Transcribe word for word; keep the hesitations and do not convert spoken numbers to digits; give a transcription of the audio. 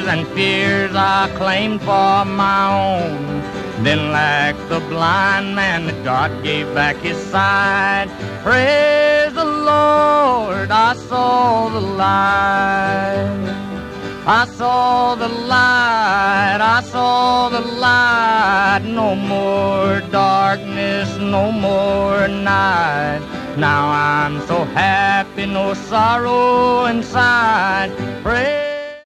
worries and fears I claimed for my own. Then like the blind man that God gave back his sight, praise the Lord, I saw the light. I saw the light, I saw the light. No more darkness, no more night. Now I'm so happy, no sorrow inside. Praise